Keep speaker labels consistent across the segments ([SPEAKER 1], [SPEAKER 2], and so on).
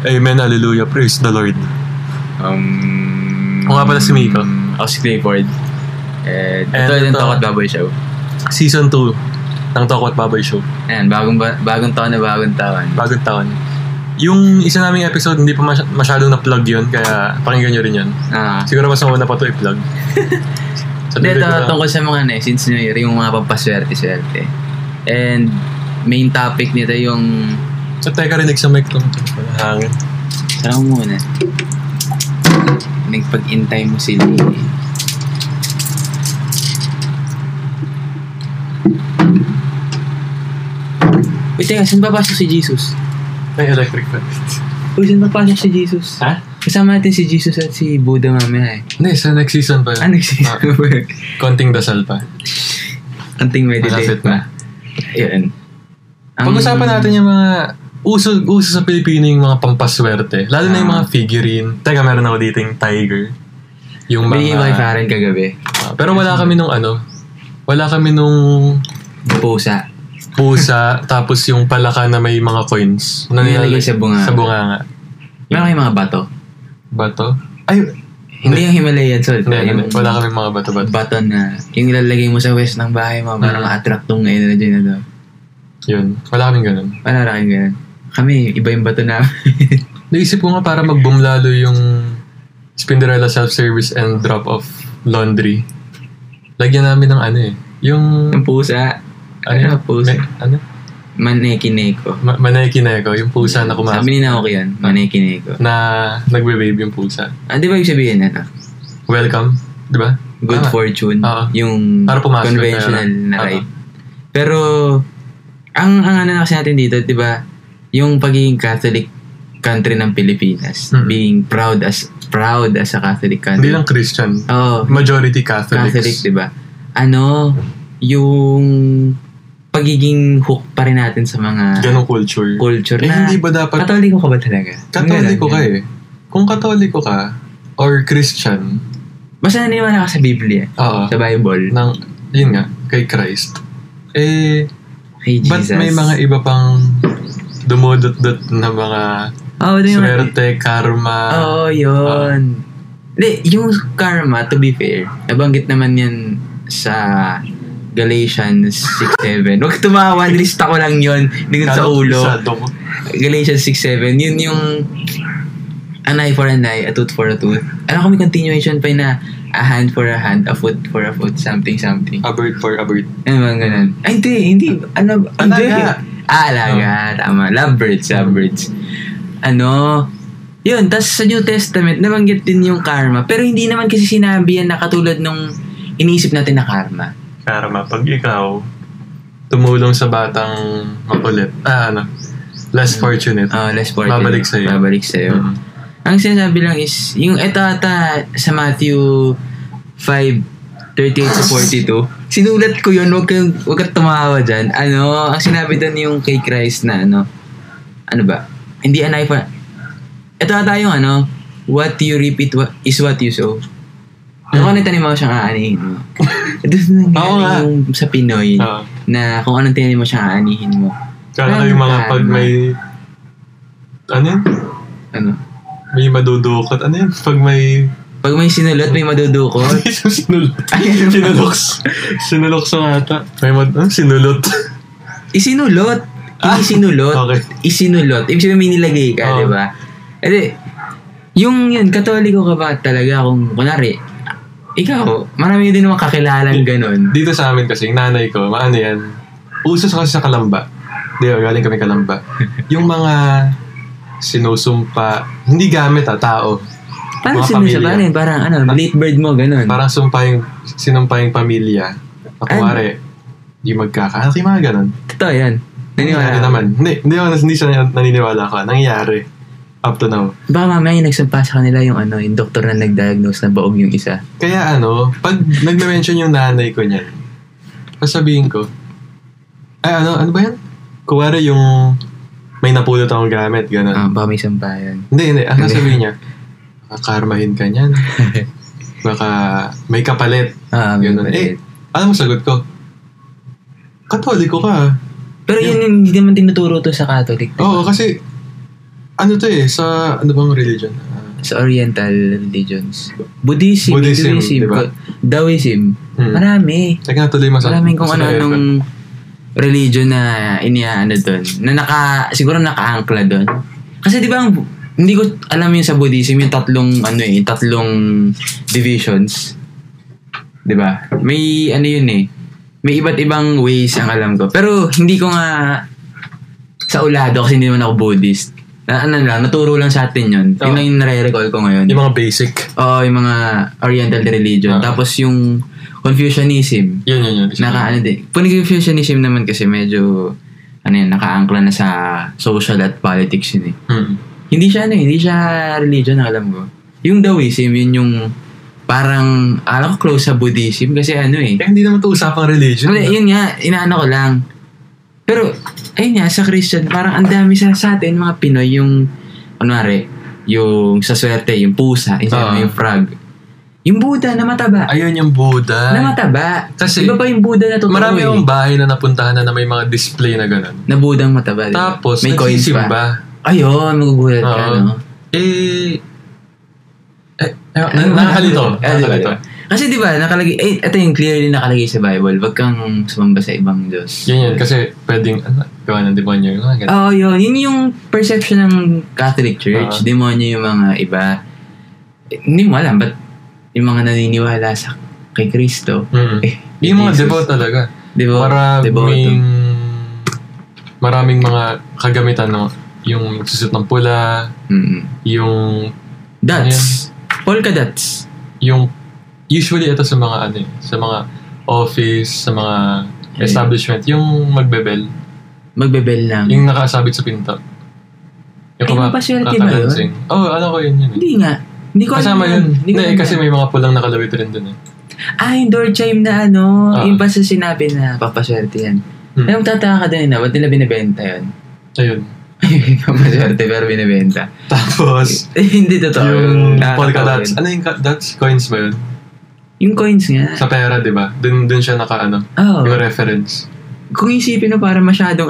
[SPEAKER 1] Amen, hallelujah, praise the Lord. O nga pala si Miko.
[SPEAKER 2] Ako si Clifford. Ito yung Talk at Baboy Show.
[SPEAKER 1] Season 2 ng Talk at Baboy Show.
[SPEAKER 2] Ayan, bagong taon na bagong taon.
[SPEAKER 1] Bagong taon. Yung isa naming episode, hindi pa masyadong na-plug yun, kaya pakinggan nyo rin yun. Siguro mas mauna pa ito i-plug.
[SPEAKER 2] Ito, tungkol sa mga since New Year, yung mga pampaswerte-swerte. And main topic nito yung...
[SPEAKER 1] So, teka, rinig sa mic lang. Hangin.
[SPEAKER 2] Tara mo muna. Nagpag-intay mo sila. Wait, teka, saan papasok si Jesus?
[SPEAKER 1] May electric fan.
[SPEAKER 2] Uy, saan papasok si Jesus?
[SPEAKER 1] Ha?
[SPEAKER 2] Kasama natin si Jesus at si Buddha mamaya eh.
[SPEAKER 1] Hindi, sa next season pa yun.
[SPEAKER 2] Next season pa yun.
[SPEAKER 1] Konting dasal pa.
[SPEAKER 2] Konting meditate pa. Ayan.
[SPEAKER 1] Pag-usapan natin yung mga uso sa Pilipino yung mga pampaswerte. Lalo na yung mga figurine. Teka, meron ako dito yung tiger. Yung mga...
[SPEAKER 2] May wifi rin kagabi.
[SPEAKER 1] Pero wala kami nung wala kami nung... Pusa. Tapos yung palaka na may mga coins. Na
[SPEAKER 2] nilalagay sa bunga.
[SPEAKER 1] Sa bunga nga.
[SPEAKER 2] Meron kayong mga bato?
[SPEAKER 1] Bato? Ay...
[SPEAKER 2] Hindi yung Himalayan salt.
[SPEAKER 1] Wala kami mga bato-bato.
[SPEAKER 2] Bato na yung ilalagay mo sa west ng bahay mo para ma-attract tong energy na to.
[SPEAKER 1] Yun. Wala kaming ganun.
[SPEAKER 2] Wala kaming ganun. Kami, iba yung bato namin.
[SPEAKER 1] Naisip ko nga para mag-boom lalo yung Spinderella self-service and drop-off laundry. Lagyan namin ng yung...
[SPEAKER 2] Yung pusa. Ano pusa? Maneki-neko.
[SPEAKER 1] Maneki-neko. Yung pusa na kumakas.
[SPEAKER 2] Sabi ni Naoki yan. Maneki-neko.
[SPEAKER 1] Na nagbe-wave yung pusa.
[SPEAKER 2] Di ba yung sabihin na?
[SPEAKER 1] Welcome. Di ba?
[SPEAKER 2] Good fortune. Yung para conventional na ride. Pero, ang ano kasi natin dito, di ba? Yung pagiging Catholic country ng Pilipinas. Being proud as a Catholic country.
[SPEAKER 1] Hindi lang Christian. Majority Catholics.
[SPEAKER 2] Catholic, di ba? Yung pagiging hook pa rin natin sa mga
[SPEAKER 1] ganong culture na hindi ba dapat
[SPEAKER 2] Katoliko ka ba talaga?
[SPEAKER 1] Katoliko ka eh. Kung Katoliko ka or Christian,
[SPEAKER 2] basta naniniwala ka sa Biblia, sa Bible,
[SPEAKER 1] yun nga, kay Christ,
[SPEAKER 2] kay Jesus.
[SPEAKER 1] Ba't may mga iba pang dumudot-dot na mga swerte, karma?
[SPEAKER 2] Yun. Yung karma, to be fair, nabanggit naman yan sa Galatians 6:7. Huwag tumawa, lista ko lang yun. Hindi ko sa ulo. Galatians 6:7. Yun yung an eye for an eye, a tooth for a tooth. Alam ko may continuation pa yun na a hand for a hand, a foot for a foot, something. A
[SPEAKER 1] bird for a bird.
[SPEAKER 2] Ano bang ganun? Ay, hindi.
[SPEAKER 1] Alaga.
[SPEAKER 2] Alaga. Tama. Lovebirds. Yun, tas sa New Testament, nabanggit din yung karma. Pero hindi naman kasi sinabi yan na katulad nung iniisip natin na karma.
[SPEAKER 1] Karma, pag ikaw tumulong sa batang makulit, less fortunate. Babalik sa'yo. Ang sinasabi lang is, yung ito ata sa Matthew 5:38-42, sinulat ko yun, wag kang tumawa dyan. Ang sinabi doon yung kay Christ na ano ba? Hindi an eye for... Ito ata yung what you reap is what you sow. Kung anong tanim mo siyang aanihin mo. Ito na yung sa Pinoy na kung anong tanim mo siyang aanihin mo. Kala yung mga pag may... Ano yun? May madudukot. Ano yun? Pag may sinulot, may madudukot. Sinulok sa ata. May sinulot.
[SPEAKER 2] Isinulot. Isinulot.
[SPEAKER 1] Okay.
[SPEAKER 2] Isinulot. Ibig sabihin may nilagay ka, di ba? Yung yun, Katoliko ka ba talaga kung kunwari, ikaw, marami din naman kakilalang ganun.
[SPEAKER 1] Dito sa amin kasi, yung nanay ko, yan, uso kasi sa Kalamba. Di ba, galing kami Kalamba. Yung mga sinusumpa, hindi gamit tao.
[SPEAKER 2] Parang sinusumpa rin, parang late bird mo, ganun.
[SPEAKER 1] Parang sinumpa yung pamilya. Kunwari, di magkaka. Yung mga ganun.
[SPEAKER 2] Totoo yan. Naniniwala
[SPEAKER 1] naman. Hindi siya naniniwala ka. Nangyayari. Up to now.
[SPEAKER 2] Baka mamaya yung nagsumpa sa kanila yung yung doktor na nag-diagnose na baog yung isa.
[SPEAKER 1] Kaya pag nag-mention yung nanay ko niyan, sasabihin ko, ano ba yan? Kuwari yung may napulot akong gamit, gano'n.
[SPEAKER 2] Baka may sampayan.
[SPEAKER 1] Hindi. Ang sasabihin niya, karmahin ka niyan. Baka may kapalit. Gano'n. Alam mo sagot ko, Katoliko ka.
[SPEAKER 2] Pero yun hindi naman tinuturo to sa Catholic.
[SPEAKER 1] Oo, kasi
[SPEAKER 3] Ano to eh? Sa ano bang religion?
[SPEAKER 1] Sa Oriental religions. Buddhism,
[SPEAKER 3] Buddhism,
[SPEAKER 1] Hinduism,
[SPEAKER 3] diba?
[SPEAKER 1] Daoism. Marami.
[SPEAKER 3] Teka, tuloy
[SPEAKER 1] Maraming kung ano-anong religion na iniaano doon. Na siguro naka-angkla doon. Kasi di ba, hindi ko alam yun sa Buddhism, yung tatlong divisions. Di ba? May ano yun eh. May iba't ibang ways ang alam ko. Pero hindi ko nga sa ulado kasi hindi naman ako Buddhist. Naturo lang sa atin yun. Yun lang yung nare-recall ko ngayon.
[SPEAKER 3] Yung mga basic.
[SPEAKER 1] Oo, yung mga Oriental religion. Tapos yung Confucianism.
[SPEAKER 3] Yun.
[SPEAKER 1] Confucianism naman kasi medyo naka-angkla na sa social at politics yun eh. Hindi siya religion ang alam ko. Yung Daoism, yun yung parang alam ko close sa Buddhism kasi
[SPEAKER 3] hindi naman ito usapang religion.
[SPEAKER 1] Yun nga, inaano ko lang. Pero, ayun nga, sa Christian, parang ang dami sa atin, mga Pinoy, yung, yung sa swerte, yung pusa, yung frog. Yung Buddha na mataba.
[SPEAKER 3] Ayun yung Buddha.
[SPEAKER 1] Na mataba.
[SPEAKER 3] Kasi,
[SPEAKER 1] iba pa yung Buddha na totoo
[SPEAKER 3] marami yung bahay na napuntahan na may mga display na gano'n.
[SPEAKER 1] Na Buddhang mataba. Diba?
[SPEAKER 3] Tapos,
[SPEAKER 1] may coins pa. Ayun, magugulat ka, no?
[SPEAKER 3] Nakakalito.
[SPEAKER 1] Kasi di ba nakalagay, ito yung clearly nakalagay sa Bible, wag kang sumamba sa ibang Diyos.
[SPEAKER 3] Yan, kasi pwedeng, gawa ng demonyo yung mga
[SPEAKER 1] Oo, yun yung perception ng Catholic Church, demonyo yung mga iba. Hindi mo alam, ba't yung mga naniniwala kay Kristo,
[SPEAKER 3] yung mga devout talaga. Maraming mga kagamitan, no? Yung susut ng pula, yung
[SPEAKER 1] dots, polka dots.
[SPEAKER 3] Yung usually ito sa mga sa mga office, sa mga establishment, yung magbebel
[SPEAKER 1] lang.
[SPEAKER 3] Yung nakasabit sa pinto.
[SPEAKER 1] Yung mapaswerte ba yun?
[SPEAKER 3] Ano ko yun.
[SPEAKER 1] Hindi nga. Hindi ko
[SPEAKER 3] kasama yun. Hindi, kasi may mga pulang nakalawit rin dun eh.
[SPEAKER 1] Yung door chime na yung pa sa sinabi na papaswerte yan. Ay, magtataka ka din na, ba't nila binibenta yun?
[SPEAKER 3] Ayun.
[SPEAKER 1] Papaswerte pero binibenta.
[SPEAKER 3] Tapos,
[SPEAKER 1] hindi totoo.
[SPEAKER 3] Yung polka dots. Ano yung dots? Coins ba yun?
[SPEAKER 1] Yung coins nga.
[SPEAKER 3] Sa pera, di ba? Dun siya yung reference.
[SPEAKER 1] Kung isipin mo, parang masyadong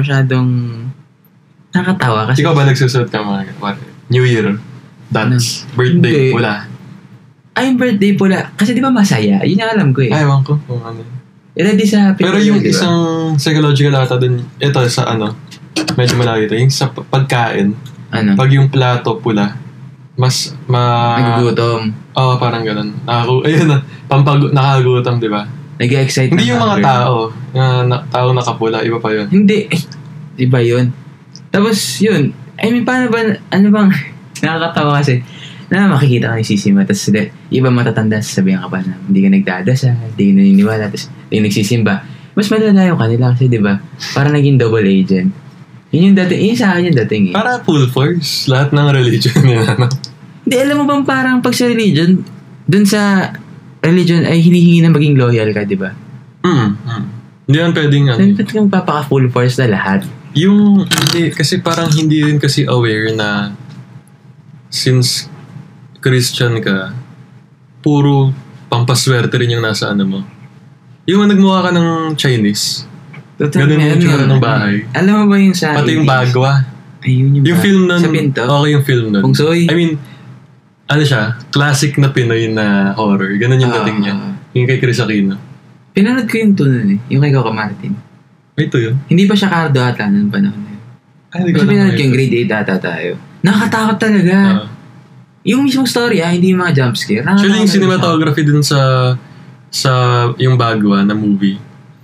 [SPEAKER 1] nakakatawa. Kasi
[SPEAKER 3] ikaw ba nagsusuot ka mga New Year? Dots. Birthday, pula.
[SPEAKER 1] Yung birthday pula. Kasi di ba masaya? Yun yung alam ko eh.
[SPEAKER 3] Ewan ko kung ano.
[SPEAKER 1] Ready sa
[SPEAKER 3] pero yung diba? Isang psychological ata dun, ito sa medyo malayo ito, yung sa pagkain, pag yung plato pula, mas
[SPEAKER 1] nagugutom.
[SPEAKER 3] Parang ganun. Nakagutom, di ba?
[SPEAKER 1] Nag-excite.
[SPEAKER 3] Hindi yung mga tao, tao nakapula, iba pa yun.
[SPEAKER 1] Hindi, iba yun. Tapos yun, paano ba, bang, nakakatawa kasi, makikita ka ni Sisima, tapos iba matatanda, sasabihan ka pa na hindi ka nagdadasal, hindi ka naniniwala, tapos hindi nagsisimba. Mas malala yung kanila kasi, di ba? Parang naging double agent. Yun sa akin yung dating eh.
[SPEAKER 3] Para full force, lahat ng religion yun,
[SPEAKER 1] Hindi, alam mo bang parang pag sa religion, dun sa religion ay hinihingi na maging loyal ka, di ba?
[SPEAKER 3] Hindi yan pwedeng
[SPEAKER 1] Dapat kang papaka-full force na lahat.
[SPEAKER 3] Kasi parang hindi rin kasi aware na since Christian ka, puro pampaswerte rin yung nasa mo. Yung nagmukha ka ng Chinese. Ganun yung tsura ng bahay.
[SPEAKER 1] Alam mo ba yung sa...
[SPEAKER 3] Pati yung bagwa.
[SPEAKER 1] Ayun yung
[SPEAKER 3] film nun.
[SPEAKER 1] Sa pinto?
[SPEAKER 3] Okay yung film nun.
[SPEAKER 1] Feng Shui?
[SPEAKER 3] I mean, siya? Classic na Pinoy na horror. Ganun yung dating niya. Yung kay Chris Aquino.
[SPEAKER 1] Pinanood ko yung nun eh. Yung kay Coco Martin.
[SPEAKER 3] Ito yun?
[SPEAKER 1] Hindi pa siya Cardo ata nung panahon na yun.
[SPEAKER 3] Hindi ko
[SPEAKER 1] alam. Pinanood ko yung grade 8 ata tayo. Nakakatakot talaga. Yung mismong story hindi yung mga jumpscare.
[SPEAKER 3] Actually, yung cinematography dun sa yung bagwa na movie.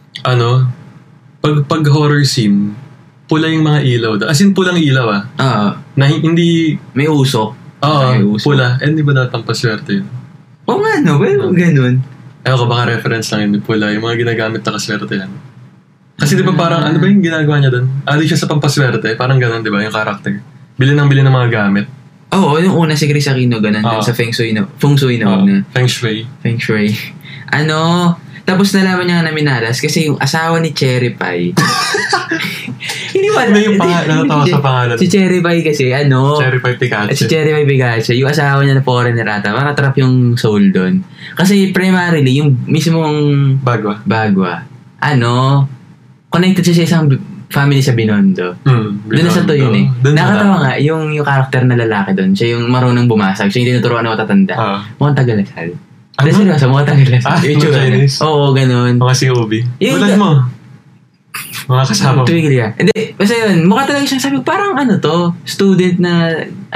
[SPEAKER 3] Pag horror scene, pula yung mga ilaw. As in, pulang ilaw na hindi...
[SPEAKER 1] May usok.
[SPEAKER 3] Pula. Hindi ba natin paswerte yun?
[SPEAKER 1] Oo nga, no? Well, ganun.
[SPEAKER 3] Ko, baka reference lang yun. Pula. Yung mga ginagamit na kaswerte yan. Kasi di ba parang, ano ba yung ginagawa niya doon? Di siya sa pampaswerte. Parang ganun, di ba? Yung character. Bili ng mga gamit.
[SPEAKER 1] Yung una si Chris Aquino, ganun. Sa Feng Shui na una.
[SPEAKER 3] Feng Shui.
[SPEAKER 1] Tapos nalaman niya na minalas kasi yung asawa ni Cherry Pie. Hindi wala.
[SPEAKER 3] Yung natatawa sa pangalan.
[SPEAKER 1] Si Cherry Pie kasi,
[SPEAKER 3] Cherry Pie Picache.
[SPEAKER 1] Si Cherry Pie Picache. Yung asawa niya na foreigner ata. Makatrap yung soul doon. Kasi primarily, yung mismong
[SPEAKER 3] Bagwa.
[SPEAKER 1] connected siya sa isang family sa Binondo. Doon na sa to yun eh. Nakatawa nga, yung character na lalaki doon, siya yung marunong bumasag, siya yung tinuturuan na matatanda. Mukhang Tagalasal. Ano? Seryoso, mukhang Tagalasal.
[SPEAKER 3] Chinese?
[SPEAKER 1] Oo, ganun.
[SPEAKER 3] Mga si Obi. Tulad mo. Mga kasama mo.
[SPEAKER 1] Twigil yan. Hindi, basta yun, mukha talaga siya, sabi ko, parang ano to, student na,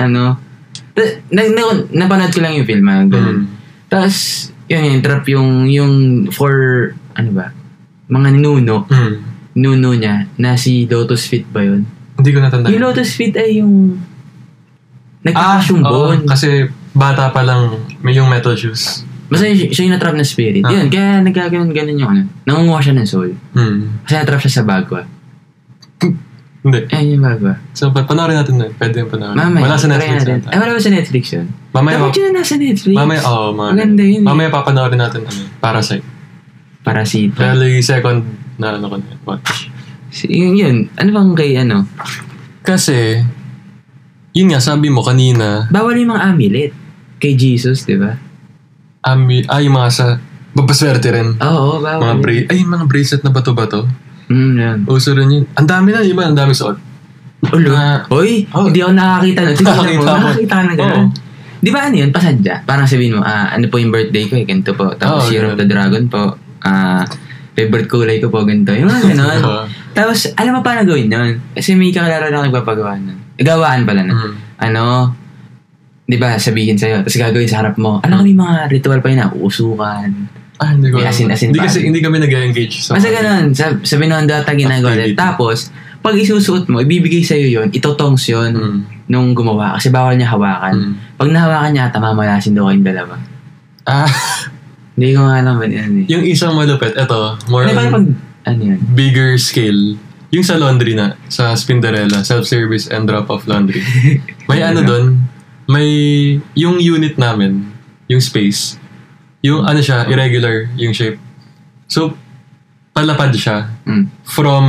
[SPEAKER 1] napanood ko lang yung film, ganun. Tapos, yun, trap yung for, ano ba, mga nuno. Nuno niya, na si Lotus Fit ba yun?
[SPEAKER 3] Hindi ko natandaan.
[SPEAKER 1] Yung Lotus Fit ay yung nagkakasyumbon.
[SPEAKER 3] Kasi bata pa lang may yung metal shoes.
[SPEAKER 1] Basta siya yung natrap na spirit. Yun, kaya nagkakaroon ganun yung ano. Nangunguha siya ng soul. Kasi natrap siya sa bagwa.
[SPEAKER 3] Hindi.
[SPEAKER 1] Ayun yung bagwa.
[SPEAKER 3] So, panoorin natin na. Pwede yung panoorin.
[SPEAKER 1] Mamaya,
[SPEAKER 3] wala sa Netflix.
[SPEAKER 1] wala ba sa Netflix yun?
[SPEAKER 3] Mamaya,
[SPEAKER 1] dapat yun na nasa Netflix.
[SPEAKER 3] Mamaya,
[SPEAKER 1] maganda yun.
[SPEAKER 3] Mamaya papanoorin natin Parasite.
[SPEAKER 1] Parasite.
[SPEAKER 3] Pero yung second na ano ko na watch.
[SPEAKER 1] Yun. Ano bang kay ano?
[SPEAKER 3] Kasi, yun nga, sabi mo kanina.
[SPEAKER 1] Bawal yung mga amulet. Kay Jesus, di ba?
[SPEAKER 3] Yung mga sa, papaswerte rin.
[SPEAKER 1] Oo, bawal.
[SPEAKER 3] Mga bracelet na bato-bato.
[SPEAKER 1] Yan.
[SPEAKER 3] Uso rin yun. Ang dami na, iba, ang dami suot.
[SPEAKER 1] Hoy, hindi ako nakakita na. Nakakita ka na gano'n. Di ba ano yun? Pasadya. Parang sabihin mo, ano po yung birthday ko? Ganito po. Tapos Year of the Dragon po. Favorite kulay ko po, ganito. Yung mga gano'n. Tapos, alam mo pa na gawin yun? Kasi may kakilala na nagpapagawa nun. Gawaan pala na. Di ba, sabihin sa'yo. Tapos gagawin sa harap mo. Alam ko may mga ritual pa yun na uusukan.
[SPEAKER 3] Hindi ko.
[SPEAKER 1] Asin
[SPEAKER 3] hindi kami nag-engage.
[SPEAKER 1] Basta ganun. Sa Binondo ata ginagawa. Tapos, pag isusuot mo, ibibigay sa'yo yun, itotongs yun nung gumawa. Kasi bawal niya hawakan. Pag nahawakan niya, mamalasin daw kayong dalawa. Hindi ko nga alam ba yan eh.
[SPEAKER 3] Yung isang malupit, eto, more on bigger scale. Yung sa laundry na, sa Spinderella, self-service and drop-off laundry. May doon, may yung unit namin, yung space, yung siya, irregular yung shape. So, palapad siya from,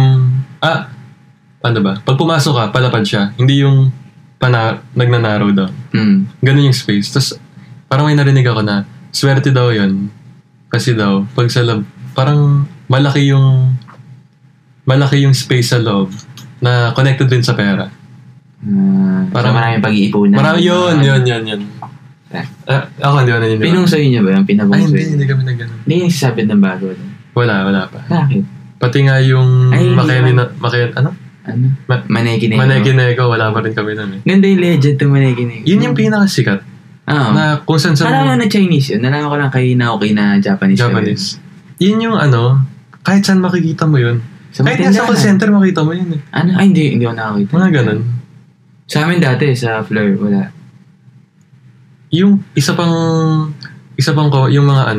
[SPEAKER 3] ano ba? Pag pumasok ka, palapad siya. Hindi yung nagnanarrow down. Ganun yung space. Tapos, parang may narinig ako na, swerte daw yun. Kasi daw, pag sa loob, parang malaki yung space sa loob na connected din sa pera.
[SPEAKER 1] Parang maraming pag-iipunan.
[SPEAKER 3] Yun. Ako hindi ko naniniwala.
[SPEAKER 1] Pinungsoy niyo ba yung pinabungsoy?
[SPEAKER 3] Hindi kami na ganun.
[SPEAKER 1] Hindi yung sasabit ng bago.
[SPEAKER 3] Wala pa.
[SPEAKER 1] Bakit?
[SPEAKER 3] Pati nga yung Maneki-Neko, wala pa rin kami nun eh.
[SPEAKER 1] Ganda yung legend ng Maneki-Neko.
[SPEAKER 3] Yun yung pinakasikat. Na kung saan
[SPEAKER 1] Alam mo na Chinese yun. Nalaman ko lang kay Naoki na Japanese.
[SPEAKER 3] Yun yung kahit saan makikita mo yun. Kahit nasa call center makita mo yun eh.
[SPEAKER 1] Hindi ko nakakita.
[SPEAKER 3] Mga ganun.
[SPEAKER 1] Sa amin dati, sa Fleur, wala.
[SPEAKER 3] Yung isa pang ko, yung mga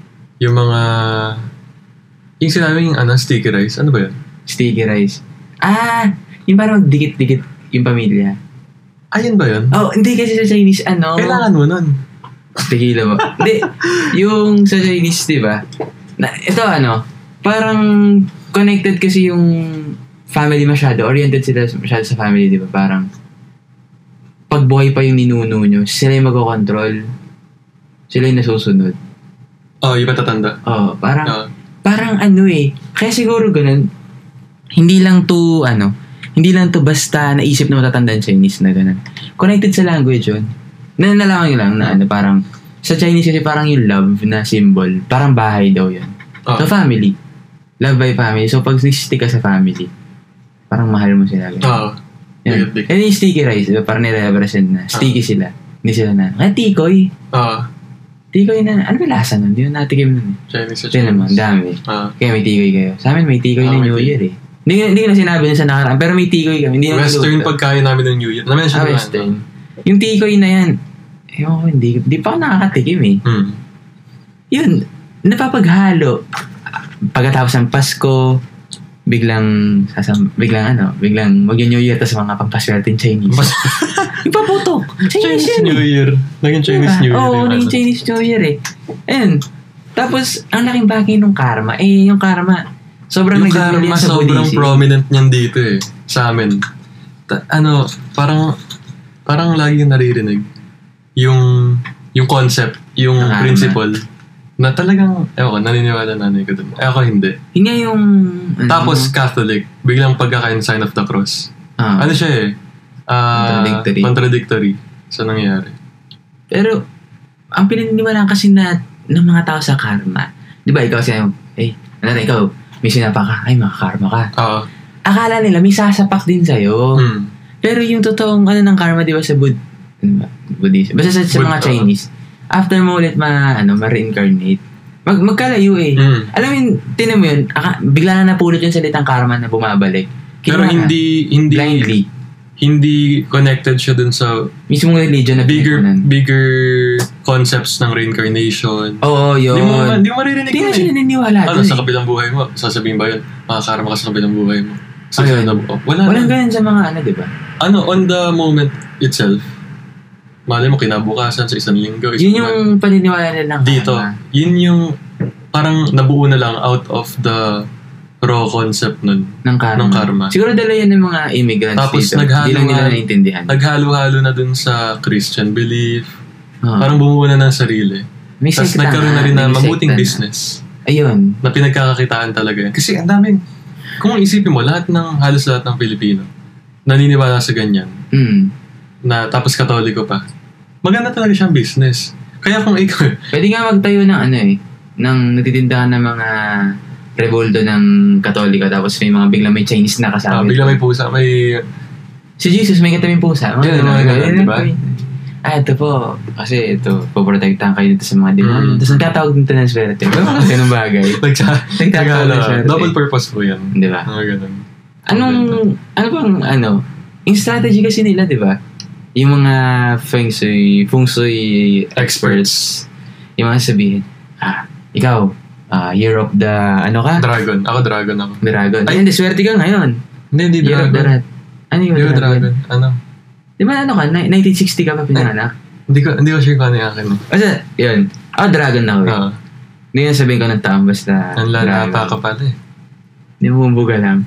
[SPEAKER 3] yung sinabi yung sticky rice. Ano ba yun?
[SPEAKER 1] Sticky rice. Yung parang dikit-dikit yung pamilya.
[SPEAKER 3] Ayun ba yun?
[SPEAKER 1] Hindi kasi sa Chinese,
[SPEAKER 3] kailangan mo nun.
[SPEAKER 1] Tequila mo. Hindi. Yung sa Chinese, di ba? Ito parang connected kasi yung family masyado. Oriented sila masyado sa family, di ba? Parang pag buhay pa yung ninuno nyo, sila yung mag-control. Sila yung nasusunod.
[SPEAKER 3] Yung patatanda.
[SPEAKER 1] Parang kaya siguro ganun, hindi lang to basta naisip na matatandaan Chinese na ganun. Connected sa language yun. Nalaman ko lang na parang sa Chinese kasi parang yung love na symbol, parang bahay daw yun. So family. Love by family. So pag stick ka sa family, parang mahal mo sila. Yan. And yung sticky rice, diba? Parang nire-represent na. Sticky sila. Hindi sila na. Kaya tikoy. Tikoy na. Ano ba lasa nun? Hindi na natikim nun eh.
[SPEAKER 3] Chinese.
[SPEAKER 1] Ito naman, dami. Kaya may tikoy kayo. Sa amin may tikoy na New Year eh. Hindi ko na sinabi na sa nakaraan. Pero may tikoy kami.
[SPEAKER 3] Western pagkain namin ng New Year.
[SPEAKER 1] Western. Yung tikoy na yan, hindi pa ako nakakatikim eh. Yun, napapaghalo. Pagkatapos ng Pasko, biglang mag-New Year tapos mga pampaswerteng Chinese. Ipaputok.
[SPEAKER 3] Chinese New Year. Naging Chinese New Year.
[SPEAKER 1] Naging Chinese New Year eh. Ayun. Tapos, ang laking bagay nung karma. Yung karma, sobrang nag-deal sa
[SPEAKER 3] sobrang prominent niyan dito eh. Sa amin. Parang lagi naririnig. Yung concept, yung principle Na talagang, naniniwala nanay ko dun. Ako hindi.
[SPEAKER 1] Hindi yung...
[SPEAKER 3] Tapos Catholic, biglang pagkakain sign of the cross. Ano siya contradictory sa nangyari.
[SPEAKER 1] Pero, ang pinaniniwalaan kasi ng mga tao sa karma, di ba ikaw siya, ikaw, may sinapa ka, makakarma ka. Akala nila may sasapak din sa'yo. Pero yung totoong ng karma, di ba sa Buddhism, basta sa mga Chinese, after mo ulit ma-reincarnate, magkalayo eh. Alam mo yun, tinan mo yun, bigla na napulot yung salitang karma na bumabalik.
[SPEAKER 3] Pero hindi
[SPEAKER 1] blindly.
[SPEAKER 3] Hindi connected siya dun sa
[SPEAKER 1] mismong religion na
[SPEAKER 3] bigger concepts ng reincarnation.
[SPEAKER 1] Oo, yun.
[SPEAKER 3] Hindi mo maririnig yun.
[SPEAKER 1] Hindi na siya naniniwala.
[SPEAKER 3] Sa kabilang buhay mo, sasabihin ba yun? Makakarma ka sa kabilang buhay mo.
[SPEAKER 1] Walang ganun sa mga di ba?
[SPEAKER 3] On the moment itself, malay mo kinabukasan sa isang linggo.
[SPEAKER 1] Yun yung paniniwala nilang
[SPEAKER 3] dito. Yun yung parang nabuo na lang out of the raw concept nun. Ng karma.
[SPEAKER 1] Siguro dala yan ng mga immigrants
[SPEAKER 3] tapos
[SPEAKER 1] dito. Hindi lang nila naintindihan.
[SPEAKER 3] Naghalo-halo na dun sa Christian belief. Parang bumuo na ng sarili. Tapos nagkaroon na rin na mabuting business.
[SPEAKER 1] Ayun.
[SPEAKER 3] Na pinagkakakitaan talaga yan. Kasi ang daming, kung isipin mo, halos lahat ng Pilipino naniniwala sa ganyan. Na tapos Katoliko pa. Maganda talaga siyang business. Kaya kung ikaw...
[SPEAKER 1] Pwede nga magtayo ng ng nagtitindahan ng mga revoldo ng Katoliko tapos may biglang Chinese na kasama.
[SPEAKER 3] Biglang may pusa, may...
[SPEAKER 1] Si Jesus may katabing pusa.
[SPEAKER 3] Mga ganun, diba?
[SPEAKER 1] Ito po. Kasi ito, poprotektahan kayo dito sa mga demonyo. Tapos nagtatawag dito ng swerte. Mga ganun bagay. Nagtatawag ng swerte.
[SPEAKER 3] Double purpose po yan.
[SPEAKER 1] Diba?
[SPEAKER 3] Mga ganun.
[SPEAKER 1] Yung strategy kasi nila, di ba? Yung mga feng shui experts, yung mga sabihin, ikaw, year of the,
[SPEAKER 3] Dragon. Ako, dragon ako.
[SPEAKER 1] Dragon. Ay, hindi, swerte ka ngayon.
[SPEAKER 3] Hindi
[SPEAKER 1] year
[SPEAKER 3] dragon.
[SPEAKER 1] Of the rat. Ano yung dragon? Di ba 1960 ka pa pinanganak?
[SPEAKER 3] Hindi ko sure kung ano yung akin.
[SPEAKER 1] Basta, yun. Dragon ako eh. Hindi na sabihin ko ng taong basta
[SPEAKER 3] ang lalata ka pala eh.
[SPEAKER 1] Hindi mo bumbuga lang.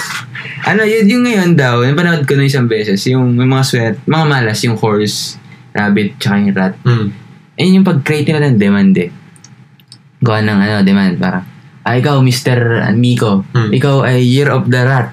[SPEAKER 1] Yung ngayon daw, napanood ko na isang beses, yung mga mga malas, yung horse, rabbit, tsaka yung rat. Ayun yung pag-create nila ng demand eh. Gawa ng demand, parang, ikaw, Mr. Miko, ikaw ay year of the rat.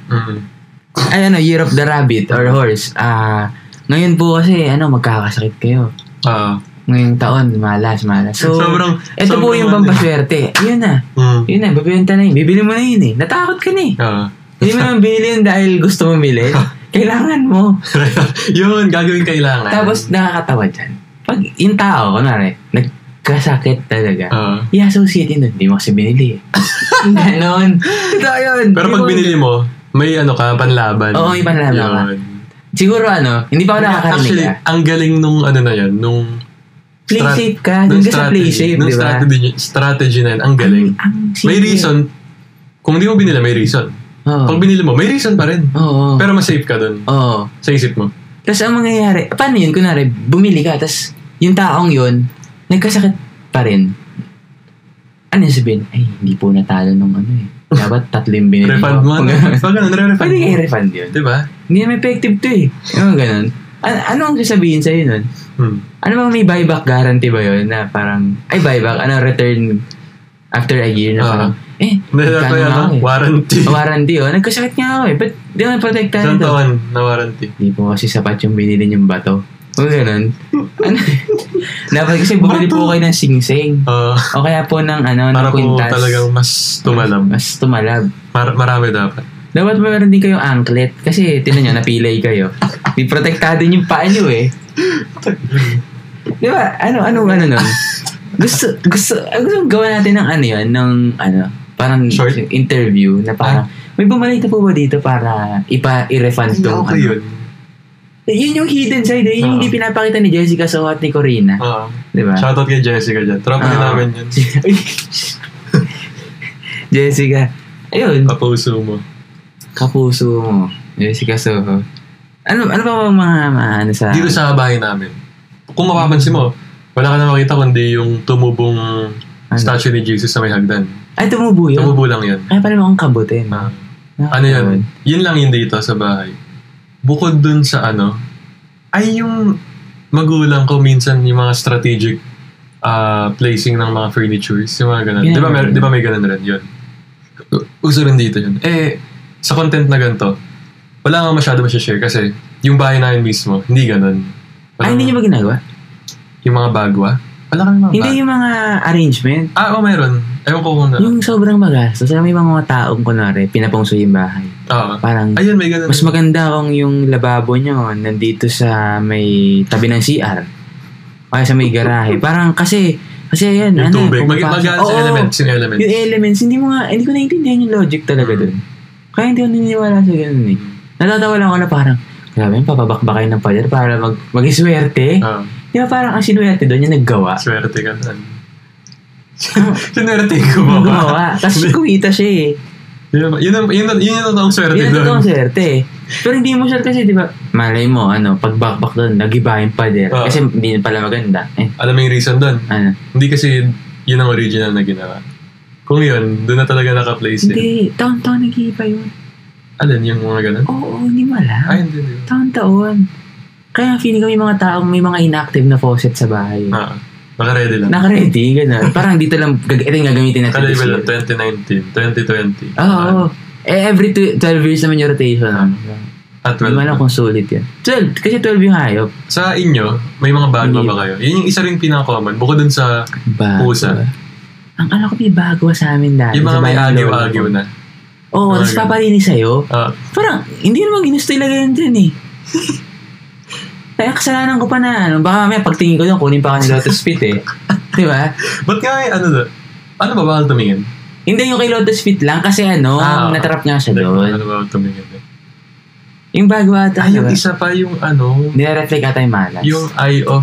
[SPEAKER 1] Year of the rabbit or horse. Ngayon po kasi, magkakasakit kayo. Ngayong taon, malas. So, ito po yung pampaswerte. Yun na, babenta na yun. Bibili mo na yun eh. Natakot ka na eh. Hindi mo naman binili yun dahil gusto mo bili. Kailangan mo.
[SPEAKER 3] Yun, gagawin kailangan.
[SPEAKER 1] Tapos nakakatawa dyan. Pag yung tao, kunwari, nagkasakit talaga, i-associate yun. Hindi mo kasi binili eh. Ganon. Ito yun.
[SPEAKER 3] Pero pag binili mo, may panlaban.
[SPEAKER 1] Oo, may panlaban ka. Siguro hindi pa ako nakakarinig.
[SPEAKER 3] Actually, ang galing nung na yan, nung
[SPEAKER 1] play safe ka. Doon ka sa play safe, di ba?
[SPEAKER 3] Strategy na yan, ang galing. May reason. Kung hindi mo binili, may reason. Pag binili mo, may reason pa rin. Pero mas safe ka doon. Sa isip mo.
[SPEAKER 1] Tapos ang mangyayari, paano yun? Kunwari, bumili ka, tapos yung taong yun, nagkasakit pa rin. Ano yung sabihin? Hindi po natalo nung Dapat 3 binili ko.
[SPEAKER 3] Refund mo?
[SPEAKER 1] Pwede kayo refund yun.
[SPEAKER 3] Diba?
[SPEAKER 1] Hindi naman effective to eh. Yung ganun. Ano ang sasabihin sa'yo nun? Ano bang may buyback guarantee ba yun? Na parang, buyback, return after a year na parang,
[SPEAKER 3] warranty.
[SPEAKER 1] Warranty, nagkasakit nga ako eh. Ba't di naman protektahan
[SPEAKER 3] ito? 1 taon na warranty.
[SPEAKER 1] Hindi po kasi sapat yung binili niyong bato. O ganun. Dapat kasi bumili po kayo ng sing-sing. O kaya po ng
[SPEAKER 3] para
[SPEAKER 1] ng kwintas.
[SPEAKER 3] Para po talagang mas tumalab.
[SPEAKER 1] Mas tumalab.
[SPEAKER 3] Marami dapat.
[SPEAKER 1] Dapat meron din kayong anklet. Kasi tinan nyo, napilay kayo. Di protektado yung paa nyo eh. Di ba? Anong nun? Gusto gawa natin ng yan, ng parang
[SPEAKER 3] short
[SPEAKER 1] interview na parang, may bumalik na po ba dito para i-refund tong
[SPEAKER 3] yun.
[SPEAKER 1] Yun yung hidden side eh. Yun yung hindi pinapakita ni Jessica Soho at ni Corina. Diba?
[SPEAKER 3] Shoutout kay Jessica dyan. Tropa din namin yun.
[SPEAKER 1] Jessica. Ayun.
[SPEAKER 3] Kapuso mo.
[SPEAKER 1] Jessica Soho. Ano pa bang mga sa...
[SPEAKER 3] Dito sa bahay namin. Kung mapapansin mo, wala ka na makita kundi yung tumubong statue ni Jesus sa may hagdan.
[SPEAKER 1] Tumubo yun?
[SPEAKER 3] Tumubo lang yun.
[SPEAKER 1] Kaya pala akong kabutin.
[SPEAKER 3] Yun? Yun lang yun dito sa bahay. Bukod dun sa ay yung magulang ko minsan yung mga strategic placing ng mga furnitures, yung mga ganun. Di ba may ganun rin yun? Uso rin dito yun. Sa content na ganito, wala nga masyado share kasi yung bahay namin mismo, hindi ganun.
[SPEAKER 1] Hindi nyo ba ginagawa?
[SPEAKER 3] Yung mga bagwa? Wala kami mga
[SPEAKER 1] hindi yung mga arrangement.
[SPEAKER 3] Meron. Ewan ko kung na.
[SPEAKER 1] Yung sobrang magastos. May mga taong kunwari, pinapungso yung bahay. Parang,
[SPEAKER 3] ayun, may ganun.
[SPEAKER 1] Mas maganda kung yung lababo nyo nandito sa may tabi ng CR. Kaya sa may garahe. Parang kasi yan.
[SPEAKER 3] Yung tubig. Mag-alas sa elements.
[SPEAKER 1] Yung elements, hindi ko naiintindihan yung logic talaga dun. Kaya hindi ko naniniwala sa ganun eh. Natatawa lang ako na parang, grabe, papabakbakay ng pader para mag-iswerte. Di ba parang ang sinuwerte doon yung naggawa?
[SPEAKER 3] Swerte ka doon. Sinuwerte yung gumawa.
[SPEAKER 1] Tapos kumita siya eh.
[SPEAKER 3] Yun yung totoong swerte doon.
[SPEAKER 1] Yun yung totoong swerte eh. Pero hindi mo siya kasi, di ba, malay mo, pagbakbak doon, nagiba yung pader. Kasi hindi pala maganda.
[SPEAKER 3] Alam mo yung reason doon? Hindi kasi yun ang original na ginawa. Kung yun, doon na talaga naka-place yun.
[SPEAKER 1] Hindi, taon-taon nag-iiba yun.
[SPEAKER 3] Alin, yung mga ganun?
[SPEAKER 1] Oo, hindi mo alam.
[SPEAKER 3] Hindi.
[SPEAKER 1] Taon-taon. Kaya feeling ko may mga taong may mga inactive na faucet sa bahay.
[SPEAKER 3] Naka-ready lang.
[SPEAKER 1] Naka-ready, gano'n. Parang dito lang, ito yung gagamitin natin this year.
[SPEAKER 3] 2019, 2020.
[SPEAKER 1] Oo. Every 12 years naman yung rotation.
[SPEAKER 3] At 12.
[SPEAKER 1] Hindi mo alam kung sulit yan. 12, kasi 12 yung hayop.
[SPEAKER 3] Sa inyo, may mga bagwa ba kayo? Yun yung isa rin pinaka-common. Bukod dun sa pusa.
[SPEAKER 1] Ang alam ko may bagwa sa amin dati.
[SPEAKER 3] Yung mga may agyo-agyo na.
[SPEAKER 1] Oo, tapos papalinis sa'yo. Parang, hindi naman ginusto ilagay yan dyan eh. Kaya kasalanan ko pa na, baka mamaya pagtingin ko doon, kunin pa ka ni Lotus Fit eh. Di ba?
[SPEAKER 3] Ba't nga ano ba bawal tumingin?
[SPEAKER 1] Hindi yung kay Lotus Fit lang kasi natrap nga siya doon.
[SPEAKER 3] Ano ba tumingin?
[SPEAKER 1] Yung bagwa ata.
[SPEAKER 3] Yung isa pa yung
[SPEAKER 1] nire-reflect ata yung malas.
[SPEAKER 3] Yung Eye of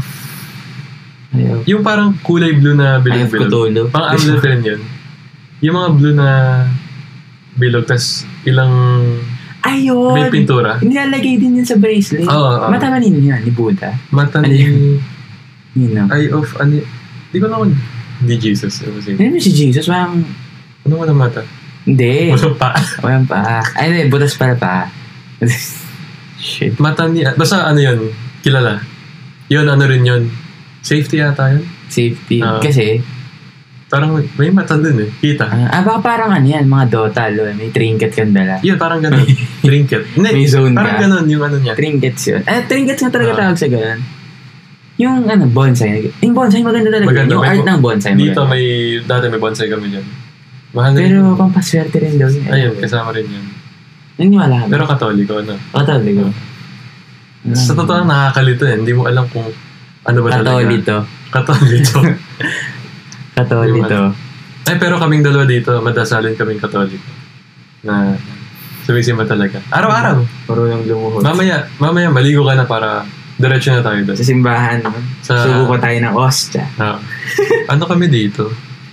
[SPEAKER 3] yung parang kulay blue na bilog.
[SPEAKER 1] Eye of Cthulhu.
[SPEAKER 3] Pang amulet rin yun. Yung mga blue na bilog, tas ilang
[SPEAKER 1] ayun!
[SPEAKER 3] may pintura.
[SPEAKER 1] Nilalagay din yun sa bracelet. Mata ba nino yan? Ni Buddha?
[SPEAKER 3] Mata ni Eye of di ko na kung hindi Jesus.
[SPEAKER 1] Ano si Jesus? Parang
[SPEAKER 3] ano mo na mata?
[SPEAKER 1] Hindi.
[SPEAKER 3] Walang pa.
[SPEAKER 1] Ay, butas pala pa. Shit.
[SPEAKER 3] Mata ni basta yun? Kilala. Yun, rin yun? Safety yata yun?
[SPEAKER 1] Safety. Kasi
[SPEAKER 3] parang may mata dun eh. Kita.
[SPEAKER 1] Baka parang yan, mga Dota, may trinket kang dala.
[SPEAKER 3] Yun, parang ganun. Trinket.
[SPEAKER 1] May zone
[SPEAKER 3] parang
[SPEAKER 1] ka.
[SPEAKER 3] Parang ganun yung niya.
[SPEAKER 1] Trinkets yun. Trinkets nga talaga tawag sa ganun. Yung bonsai. Yung bonsai maganda talaga. Maganda. Yung art ng bonsai
[SPEAKER 3] dito maganda. Dati may bonsai kami dyan. Mahal na
[SPEAKER 1] pero pampaswerte rin daw yun.
[SPEAKER 3] Ayun, kasama rin yun.
[SPEAKER 1] Naniwala ka.
[SPEAKER 3] Pero katoliko,
[SPEAKER 1] Katoliko.
[SPEAKER 3] Sa totoo nakakalito eh. Hindi mo alam kung ano ba talaga. Katolito.
[SPEAKER 1] Katoliko.
[SPEAKER 3] Pero kaming dalawa dito, madasalin kaming katoliko. Na sumisimba talaga. Araw-araw.
[SPEAKER 1] Marunong lumuhod.
[SPEAKER 3] Mamaya maligo ka na para diretso na tayo doon.
[SPEAKER 1] Sa simbahan, subo pa tayo ng ostya.
[SPEAKER 3] Ano kami dito?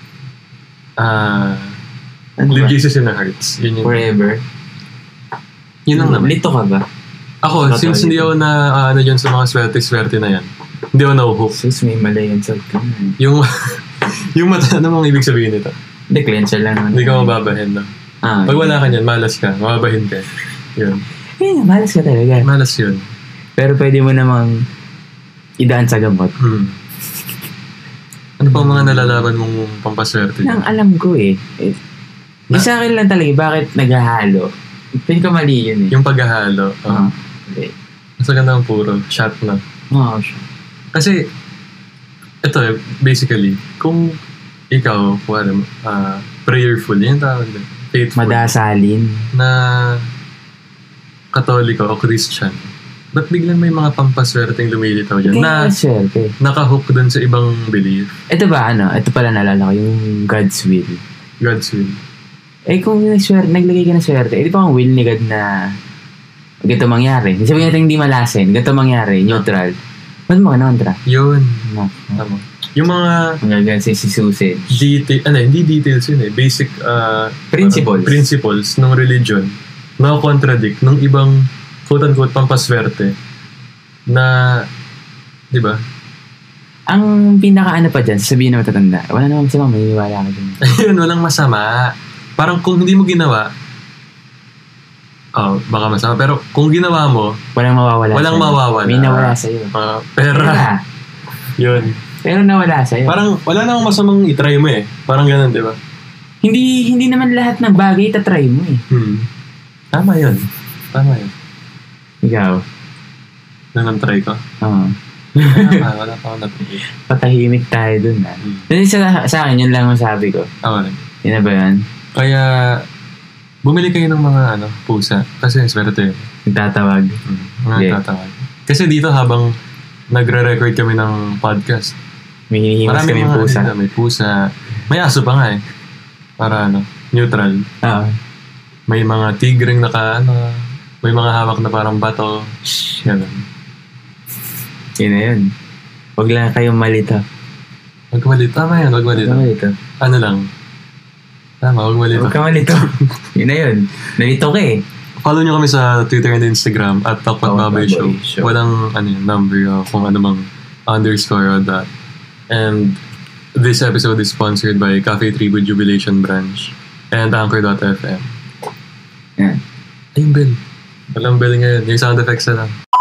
[SPEAKER 3] Live Jesus in our hearts. Yun
[SPEAKER 1] forever.
[SPEAKER 3] Yun ang naman.
[SPEAKER 1] Lito ka ba?
[SPEAKER 3] Ako, since hindi ako na dyan sa mga swerte-swerte na yan, hindi ako na-hook.
[SPEAKER 1] Sus, may mali yan sa kanan.
[SPEAKER 3] Yung mata, ano mong ibig sabihin nito?
[SPEAKER 1] Hindi, cleanser lang.
[SPEAKER 3] Hindi ka mababahin, no? Pag wala ka niyan, malas ka. Mababahin ka. Yun.
[SPEAKER 1] Malas ka talaga.
[SPEAKER 3] Malas yun.
[SPEAKER 1] Pero pwede mo namang idaan sa gamot.
[SPEAKER 3] Ano pa mga nalalaman mong pampaswerte?
[SPEAKER 1] Nang alam ko eh. Sa akin lang talaga, bakit naghahalo? Pwede ka mali yun eh.
[SPEAKER 3] Yung paghahalo. Mas maganda ang puro. Shot na.
[SPEAKER 1] Shot.
[SPEAKER 3] Kasi, ito basically, kung ikaw, prayerful, yun tawag din. Faithful.
[SPEAKER 1] Madasalin.
[SPEAKER 3] Na Katoliko o Christian, ba't biglang may mga pampaswerteng lumilitaw dyan? Na nakahook dun sa ibang belief.
[SPEAKER 1] Ito ba, ito pala nalala ko, yung God's will.
[SPEAKER 3] God's will.
[SPEAKER 1] Kung naglagay ka ng swerte, di ba ang will ni God na ganito mangyari? Sabihin natin hindi malasin, ganito mangyari, neutral. Ba't mo ka naman, Tra?
[SPEAKER 3] Yun. Tama. Yung mga
[SPEAKER 1] sisusin.
[SPEAKER 3] Hindi details yun eh. Basic principles ng religion na contradict ng ibang quote-unquote pampaswerte na, di ba?
[SPEAKER 1] Ang pinaka pa dyan, sabihin na matatanda, wala naman masama, may niwala ka dyan.
[SPEAKER 3] Ayun, walang masama. Parang kung hindi mo ginawa, baka masama. Pero kung ginawa mo,
[SPEAKER 1] walang mawawala.
[SPEAKER 3] May
[SPEAKER 1] nawala sa'yo.
[SPEAKER 3] Pera. Yun.
[SPEAKER 1] Pero nawala sa'yo.
[SPEAKER 3] Parang wala namang masamang itry mo eh. Parang ganun, di ba?
[SPEAKER 1] Hindi naman lahat ng bagay itatry mo eh.
[SPEAKER 3] Tama yun.
[SPEAKER 1] Ikaw?
[SPEAKER 3] Nang try ko?
[SPEAKER 1] Oo.
[SPEAKER 3] Wala pa ako na-try.
[SPEAKER 1] Patahimik tayo dun ah. Sa akin, yun lang masabi ko.
[SPEAKER 3] Ako rin.
[SPEAKER 1] Yun na ba yan?
[SPEAKER 3] Kaya, bumili kayo ng mga pusa. Kasi swerte yun.
[SPEAKER 1] Nagtatawag.
[SPEAKER 3] Nagtatawag. Kasi dito habang nagre-record kami ng podcast,
[SPEAKER 1] May hinihimas kami pusa.
[SPEAKER 3] Dito, may pusa. May aso pa nga eh. Para neutral.
[SPEAKER 1] Oo.
[SPEAKER 3] May mga tigring may mga hawak na parang bato. Ganun.
[SPEAKER 1] Yun na yun. Huwag lang kayong malito.
[SPEAKER 3] Huwag malito. Tama yan, huwag malito. Ano lang. Tama, huwag malito.
[SPEAKER 1] Huwag ka malito. Yun na yun. Nalito ka eh.
[SPEAKER 3] Follow nyo kami sa Twitter and Instagram at Talkpatbaboy Show. Walang number kung ano mang underscore or that. And this episode is sponsored by Cafe Tribu Jubilation Branch and Anchor.fm.
[SPEAKER 1] Yan.
[SPEAKER 3] Ayun, bell. Walang bell ngayon. Yung sound effects na lang.